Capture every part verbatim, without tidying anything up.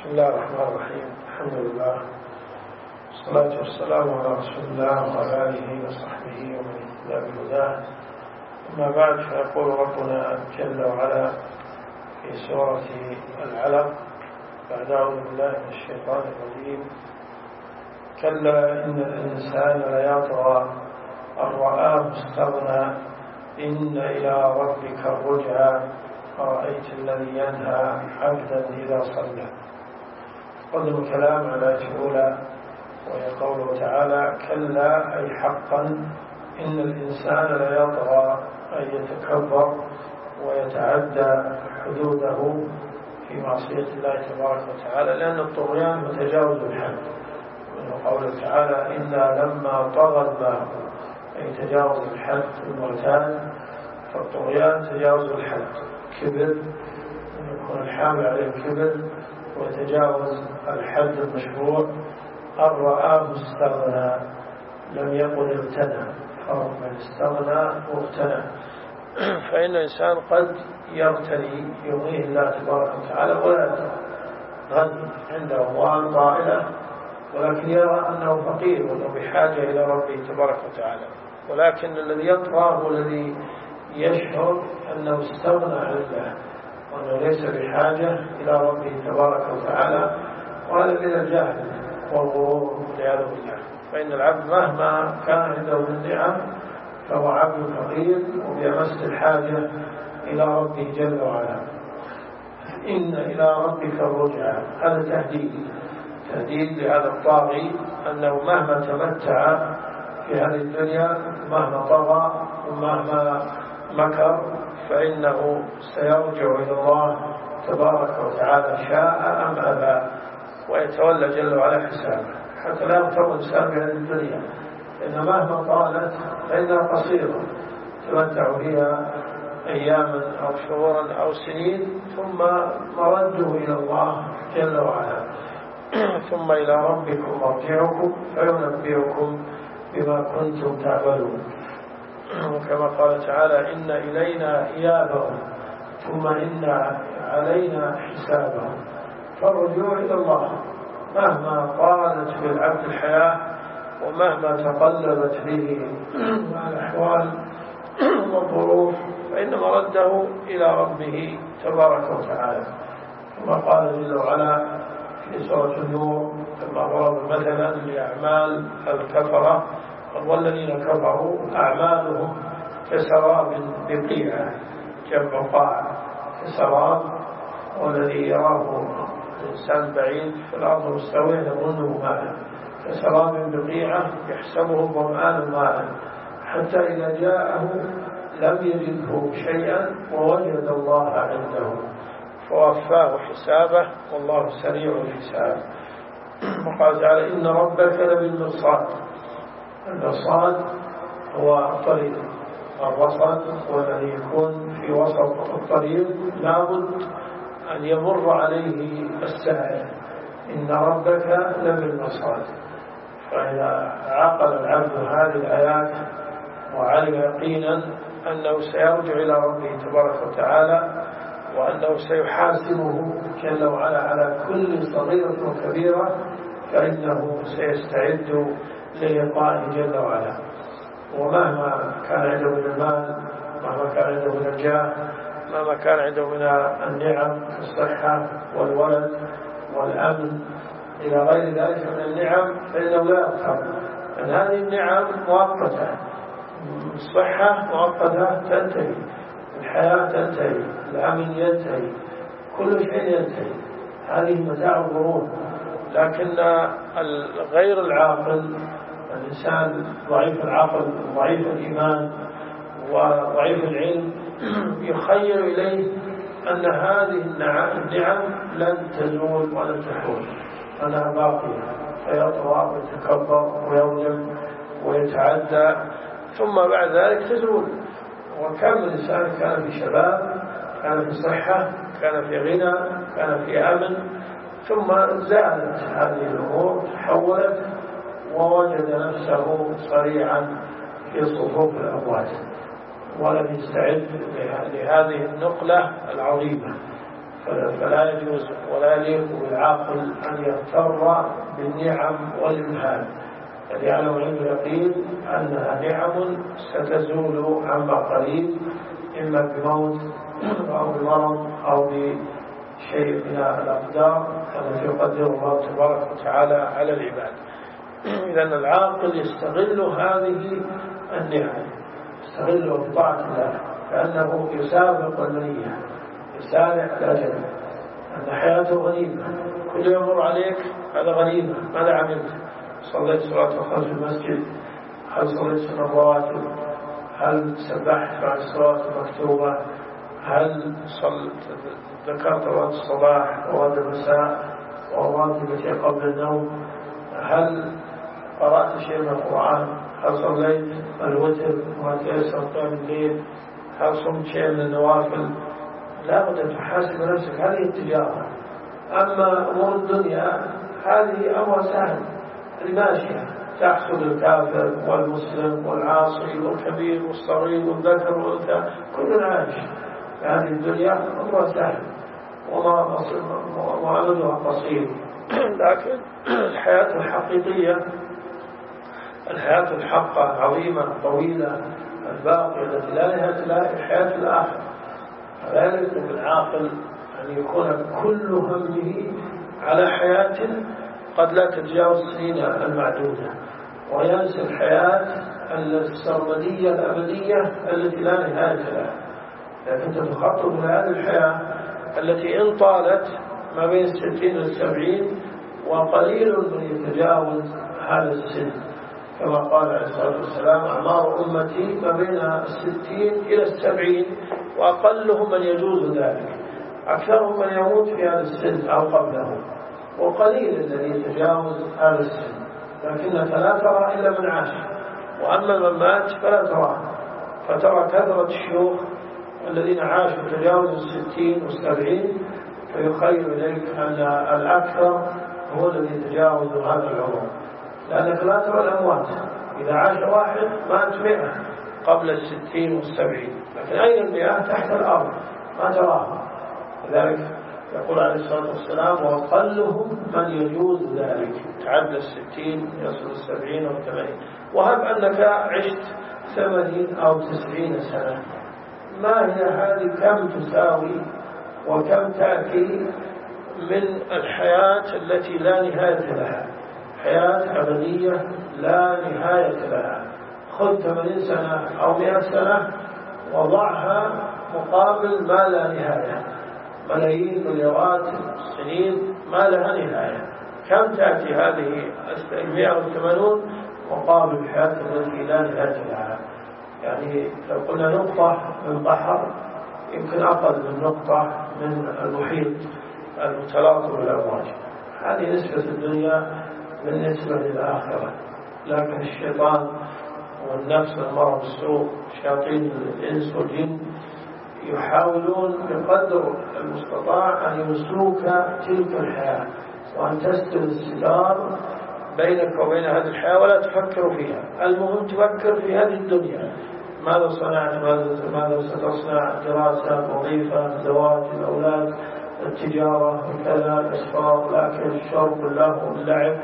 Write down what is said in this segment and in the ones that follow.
بسم الله الرحمن الرحيم. الحمد لله والصلاة والسلام على رسول الله وعلى آله وصحبه ومن اهتدى بهداه. أما بعد، فيقول ربنا جل وعلا في سورة العلق بعد أعوذ بالله من الشيطان الرجيم: كلا إن الإنسان ليطغى أن رآه استغنى إن إلى ربك الرجعى أرأيت الذي ينهى عبدا إذا صلى. قدم الكلام على الآية الأولى وهي قوله تعالى: كلا أي حقا إن الإنسان ليطغى أي يتكبر ويتعدى حدوده في معصية الله تبارك وتعالى، لأن الطغيان متجاوز الحد. ومن قوله تعالى: إنا لما طغى الماء أي تجاوز الحد المعتاد، فالطغيان تجاوز الحد، كبر يكون الحامل عليه الكبر ويتجاوز الحد المشروع. أن رآه استغنى لم يقل اغتنى، فرق بين استغنى واغتنى. فإن الإنسان قد يغتني يغنيه الله تبارك وتعالى ولا غني، عنده أموال طائلة ولكن يرى أنه فقير وأنه بحاجة إلى ربه تبارك وتعالى. ولكن الذي يطغى هو الذي يشعر أنه استغنى عن الله وأنه ليس بحاجة إلى ربه تبارك وتعالى، وهذا من الجهل والغرور والعياذ بالله. فإن العبد مهما كان عنده من نعم فهو عبد فقير وبأمس الحاجة إلى ربه جل وعلا. إن إلى ربك الرجعى، هذا تهديد تهديد لهذا الطاغي أنه مهما تمتع في هذه الدنيا، مهما طغى ومهما مكر، فإنه سيرجع إلى الله تبارك وتعالى شاء أم أبى، ويتولى جل وعلا حسابه، حتى لا يغتر الإنسان بهذه الدنيا، لأن مهما طالت فإنها قصيرة تمتع فيها أياما أو شهورا أو سنين، ثم مرده إلى الله جل وعلا. ثم إلى ربكم مرجعكم فينبئكم بما كنتم تعملون. وكما قال تعالى: إن إلينا إيابهم ثم إن علينا حسابهم. فالرجوع إلى الله مهما طالت بالعبد الحياة ومهما تقلبت به الأحوال والظروف، فإن مرده إلى ربه تبارك وتعالى. كما قال جل وعلا في سورة النور كما ضرب مثلا لأعمال الكفرة: والذين كفروا أعمالهم كسراب بقيعة، جمع قاع، كسراب، والذي يراه الإنسان بعيد في الأرض مستويا يظنه ماء، كسراب بقيعة يحسبه الظمآن ماء حتى إذا جاءه لم يجده شيئا ووجد الله عنده فوفاه حسابه والله سريع الحساب. وقال تعالى: إن ربك لبالمرصاد. المرصاد هو الطريق، الرصد هو الذي يكون في وسط الطريق، لابد أن يمر عليه السائر. إن ربك لبالمرصاد. فإذا عقل العبد هذه الآيات وعلم يقينا أنه سيرجع إلى ربه تبارك وتعالى وأنه سيحاسبه جل وعلا على كل صغيرة وكبيرة، فإنه سيستعد للقائه جل وعلا. ومهما كان عنده من المال، مهما كان عنده من الجاه، مهما كان عنده من النعم كالصحة والولد والأمن إلى غير ذلك من النعم، فإنه لا يغتر، أن هذه النعم مؤقتة. الصحة مؤقتة تنتهي، الحياة تنتهي، الأمن ينتهي، كل شيء ينتهي، هذه متاع الغرور. لكن غير العاقل، الإنسان ضعيف العقل ضعيف الإيمان وضعيف العلم، يخيل إليه أن هذه النعم لن تزول ولن تحول، أنها باقية، فيطغى ويتكبر ويظلم ويتعدى، ثم بعد ذلك تزول. وكم من إنسان كان في شباب، كان في صحة، كان في غنى، كان في أمن، ثم زالت هذه الأمور، تحولت ووجد نفسه صريعا في صفوف الأموات ولم يستعد لهذه النقلة العظيمة. فلا يجوز ولا يليق بالعاقل أن يغتر بالنعم والإمهال، بل يعلم علم اليقين أنها نعم ستزول عما قريب، إما بموت أو بمرض أو بشيء من الأقدار التي يقدر الله تبارك وتعالى على العباد. إذن العاقل يستغل هذه النعم، يستغل بطاعة الله، كأنه يسابق المنية، يسارع الأجل، أن حياته غنيمة، كل يوم يمر عليك هذا غنيمة. ماذا عملت؟ صليت صلاة الخمس في المسجد؟ هل صليت سنة الرواتب؟ هل سبحت بعد الصلاة المكتوبة؟ هل صلت ذكرت أوراد الصباح وأوراد المساء وأوراد التي قبل النوم؟ هل قرأت شيء من القرآن؟ هل صليت الوتر وما تيسر قيام الليل؟ هل صمت شيء من النوافل؟ لا بد أن تحاسب نفسك. هذه التجارة. أما أمور الدنيا هذه أمر سهل، الماشية تحصل الكافر والمسلم والعاصي والكبير والصغير والذكر والأنثى، كل عايش. هذه الدنيا أمر سهل وأمدها قصير، لكن الحياة الحقيقية، الحياة الحقة عظيمة طويلة الباقية التي لا نهاية لها، الحياة الآخرة. فلا يليق بالعاقل أن يكون كل همه على حياة قد لا تتجاوز السنين المعدودة، وينسى الحياة السرمدية الأبدية التي لا نهاية لها. لكن تتخطط هذه الحياة التي إن طالت ما بين الستين والسبعين، وقليل من يتجاوز هذا السن، كما قال عليه الصلاة والسلام: أعمار أمتي ما بين الستين إلى السبعين، وأقلهم من يجوز ذلك، أكثرهم من يموت في هذا السن أو قبله، وقليل الذي يتجاوز هذا السن، لكنك لا ترى إلا من عاش، وأما من مات فلا تراه. فترى كثرة الشيوخ الذين عاشوا تجاوز الستين والسبعين، فيخيل إليك أن الأكثر هو الذي يتجاوز هذا العمر، لأنك لا ترى الأموات. إذا عاش واحد مات مئة قبل الستين والسبعين، لكن أين المئة؟ تحت الأرض ما تراها. لذلك يقول عليه الصلاة والسلام: وأقلهم من يجوز ذلك، تعدى الستين يصل السبعين أو الثمانين. وهب أنك عشت ثمانين أو تسعين سنة، ما هي هذه؟ كم تساوي وكم تأتي من الحياة التي لا نهاية لها، حياة أبدية لا نهاية لها. خذ ثمانين سنة أو مئة سنة وضعها مقابل ما لا نهاية، ملايين مليارات السنين ما لها نهاية. كم تأتي هذه المئة وثمانون مقابل الحياة التي لا نهاية لها؟ يعني لو قلنا نقطة من بحر يمكن أقل من نقطة من المحيط المتلاطم بالأمواج. هذه نسبة الدنيا بالنسبة للآخرة. لكن الشيطان والنفس المرض السوء، شياطين الإنس والجن، يحاولون بقدر المستطاع أن يمسوك تلك الحياة، وأن تستر الستار بينك وبين هذه الحياة ولا تفكر فيها. المهم تفكر في هذه الدنيا: ماذا صنعت، ماذا ستصنع، دراسة، وظيفة، زواج، الأولاد، التجارة، كذا، الأسفار، الأكل، الشرب، اللهو، اللعب،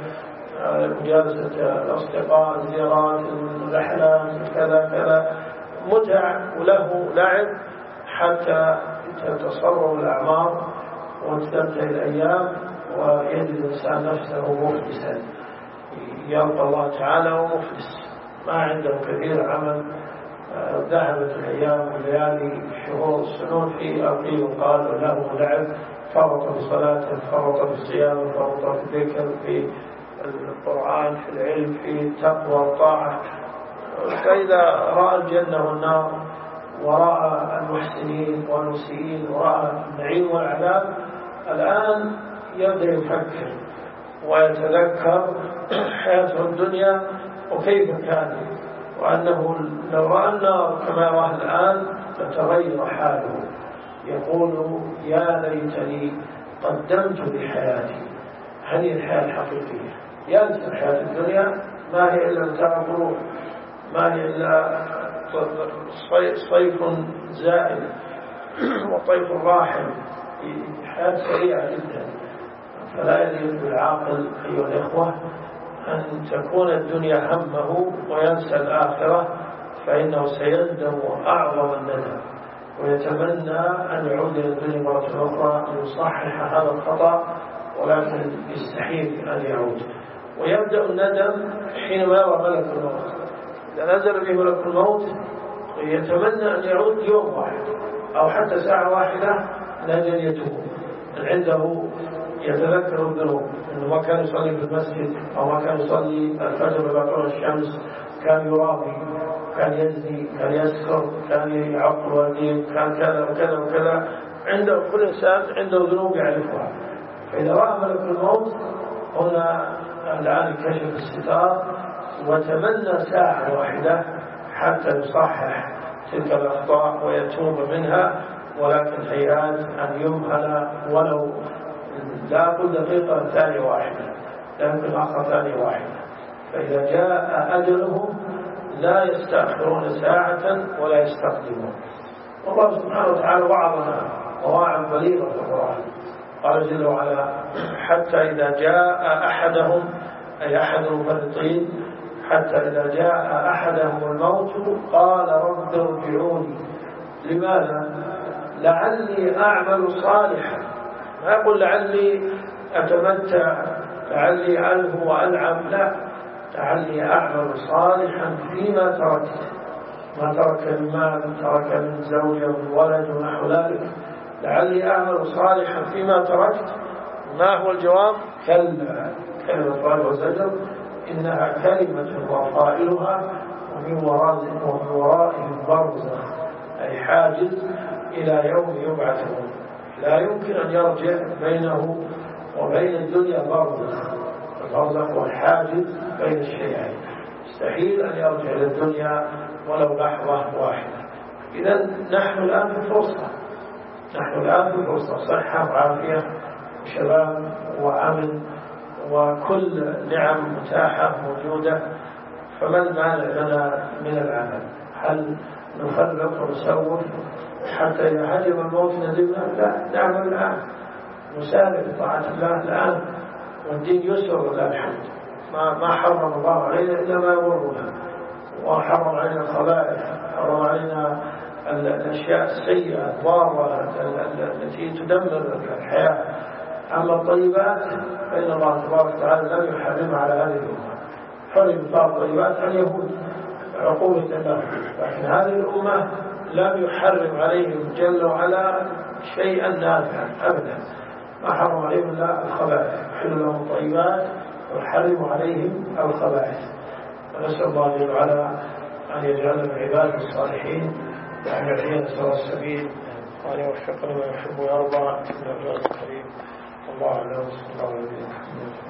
مجالسة الأصدقاء، الزيارات، الرحلات، كذا كذا، متع وله لعب، حتى تتصرف الأعمار وتنتهي الأيام ويجد الإنسان نفسه مفلسا، يلقى الله تعالى ومفلس، ما عنده كثير عمل. ذهبت الأيام والليالي الشهور السنون في أقيل وقال له لعب، فرط في صلاة، فرط في الصيام، فرط في الذكر، في القرآن، في العلم، في التقوى والطاعة. فإذا رأى الجنة والنار، ورأى المحسنين والمسيئين، ورأى النعيم والعذاب، الآن يبدأ يفكر ويتذكر حياته الدنيا وكيف كانت، وأنه لو رأى النار كما يراه الآن لتغير حاله. يقول: يا ليتني قدمت لحياتي. هذه الحياة الحقيقية. ينسى الحياة الدنيا، ما هي إلا متاع الروح، ما هي إلا صيف زائل وطيف راحل حياة سريعة جدا. فلا يليق بالعاقل أيها الإخوة أن تكون الدنيا همه وينسى الآخرة، فإنه سيندم أعظم الندم ويتمنى أن يعود إلى الدنيا مرة أخرى ليصحح هذا الخطأ، ولكن يستحيل أن يعود. ويبدأ الندم حينما يرى ملك الموت. إذا نزل به ملك الموت يتمنى أن يعود يوم واحد أو حتى ساعة واحدة من أجل يتوب. من عنده يتذكر الذنوب، أنه ما كان يصلي في المسجد أو ما كان يصلي الفجر بعد طلوع الشمس، كان يرابي، كان يزني، كان يسكر، كان يعق والديه، كان كذا وكذا وكذا. عنده كل إنسان عنده ذنوب يعرفها. فإذا رأى ملك الموت هنا الآن كشف الستار وتمنى ساعة واحدة حتى يصحح تلك الأخطاء ويتوب منها، ولكن هيئات أن يمهل ولو لا كل دقيقة ثانية واحدة، لا يمكن آخر ثانية واحدة. فإذا جاء أجلهم لا يستأخرون ساعة ولا يستقدمون. والله سبحانه وتعالى وعظنا مواعظ بليغة في القرآن. قال جل وعلا: حتى إذا جاء أحدهم، أي أحد المفرطين، حتى إذا جاء أحدهم الموت قال رب ارجعوني. لماذا؟ لعلي أعمل صالحا. ما يقول لعلي أتمتع، لعلي ألهو وألعب، لا، لعلي أعمل صالحا فيما تركت. ما ترك من مال، ترك من زوجة ومن ولد ونحو ذلك. لعلي أعمل صالحا فيما تركت. ما هو الجواب؟ كلا، كلمة الله وزجر، إنها كلمة وقائلها ومن ورائهم برزخ، أي حاجز إلى يوم يبعثون. لا يمكن أن يرجع بينه وبين الدنيا برزخ. البرزخ هو الحاجز بين الشيئين، مستحيل أن يرجع إلى الدنيا ولو لحظة واحدة. إذا نحن الآن في فرصة، نحن الآن في فرصة، صحة وعافية وشباب وأمن وكل نعم متاحة موجودة. فما المانع لنا من العمل؟ هل نفرق ونسوف حتى إذا هجم الموت ندمنا؟ لا، نعمل الآن، نسارع بطاعة الله الآن، والدين يسر لله الحمد. ما ما حرم الله علينا إلا ما يضرنا، وحرم علينا الخبائث، حرم علينا الأشياء السيئة الضارة التي تدمر الحياة. أما الطيبات فإن الله تبارك وتعالى لم يحرم على هذه الأمة. حرم بعض الطيبات عن اليهود عقوبة الله، لكن هذه الأمة لم يحرم عليهم جل وعلا شيئا نافعا أبدا. ما حرم عليهم إلا الخبائث، يحل لهم الطيبات ويحرم عليهم الخبائث. ونسأل الله جل وعلا أن يجعلنا من عباده الصالحين، وأن يهدينا سواء السبيل، وأن يوفقنا ما يحب ويرضى. من الرجال الكريم. الله أعلم.